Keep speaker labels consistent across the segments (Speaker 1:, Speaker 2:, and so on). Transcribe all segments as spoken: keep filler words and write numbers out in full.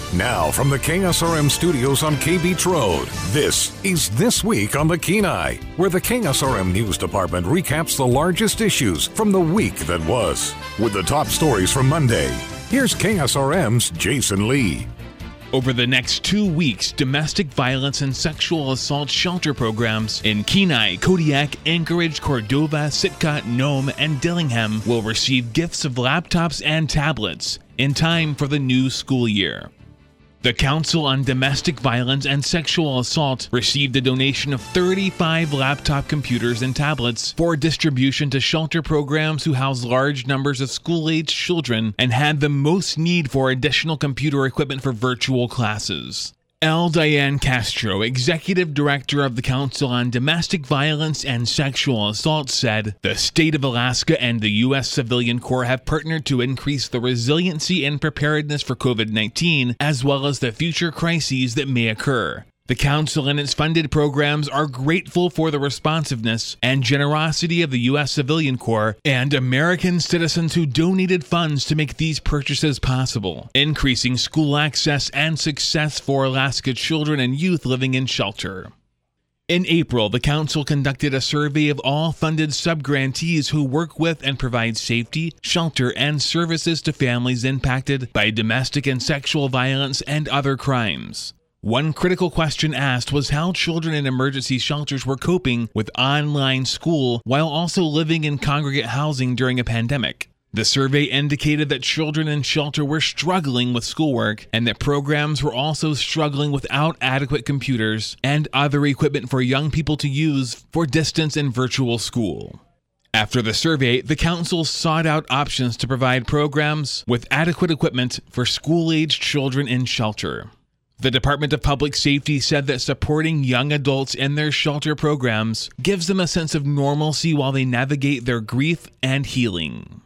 Speaker 1: Now, from the K S R M studios on K Beach Road, this is This Week on the Kenai, where the K S R M News Department recaps the largest issues from the week that was. With the top stories from Monday, here's K S R M's Jason Lee.
Speaker 2: Over the next two weeks, domestic violence and sexual assault shelter programs in Kenai, Kodiak, Anchorage, Cordova, Sitka, Nome, and Dillingham will receive gifts of laptops and tablets in time for the new school year. The Council on Domestic Violence and Sexual Assault received a donation of thirty-five laptop computers and tablets for distribution to shelter programs who house large numbers of school-aged children and had the most need for additional computer equipment for virtual classes. L. Diane Castro, Executive Director of the Council on Domestic Violence and Sexual Assault, said, "The state of Alaska and the U S Civilian Corps have partnered to increase the resiliency and preparedness for COVID nineteen, as well as the future crises that may occur. The Council and its funded programs are grateful for the responsiveness and generosity of the U S Civilian Corps and American citizens who donated funds to make these purchases possible, increasing school access and success for Alaska children and youth living in shelter." In April, the Council conducted a survey of all funded subgrantees who work with and provide safety, shelter, and services to families impacted by domestic and sexual violence and other crimes. One critical question asked was how children in emergency shelters were coping with online school while also living in congregate housing during a pandemic. The survey indicated that children in shelter were struggling with schoolwork and that programs were also struggling without adequate computers and other equipment for young people to use for distance and virtual school. After the survey, the Council sought out options to provide programs with adequate equipment for school-aged children in shelter. The Department of Public Safety said that supporting young adults in their shelter programs gives them a sense of normalcy while they navigate their grief and healing.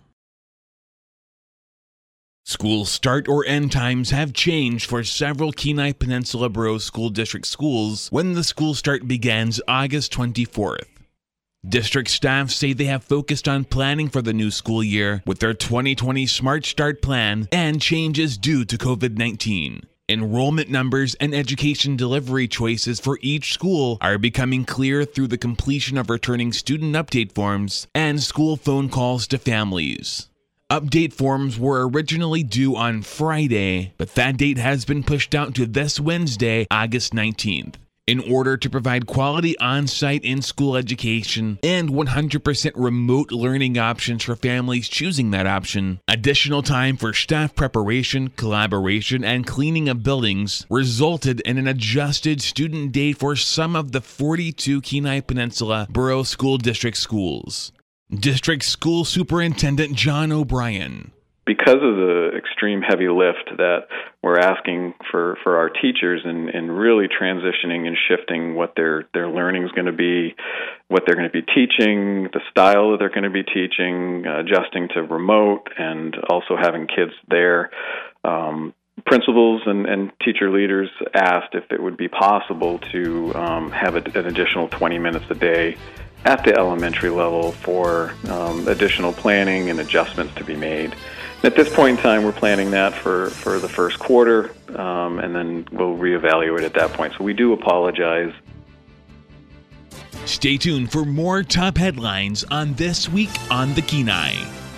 Speaker 2: School start or end times have changed for several Kenai Peninsula Borough School District schools when the school start begins August twenty-fourth. District staff say they have focused on planning for the new school year with their twenty twenty Smart Start plan and changes due to COVID nineteen. Enrollment numbers and education delivery choices for each school are becoming clear through the completion of returning student update forms and school phone calls to families. Update forms were originally due on Friday, but that date has been pushed out to this Wednesday, August nineteenth. In order to provide quality on-site in-school education and one hundred percent remote learning options for families choosing that option, additional time for staff preparation, collaboration, and cleaning of buildings resulted in an adjusted student date for some of the forty-two Kenai Peninsula Borough School District schools. District School Superintendent John O'Brien.
Speaker 3: Because of the extreme heavy lift that we're asking for, for our teachers and, and really transitioning and shifting what their, their learning is going to be, what they're going to be teaching, the style that they're going to be teaching, uh, adjusting to remote, and also having kids there, um, principals and, and teacher leaders asked if it would be possible to um, have a, an additional twenty minutes a day at the elementary level for um, additional planning and adjustments to be made. At this point in time, we're planning that for, for the first quarter, um, and then we'll reevaluate at that point. So we do apologize.
Speaker 2: Stay tuned for more top headlines on This Week on the Kenai.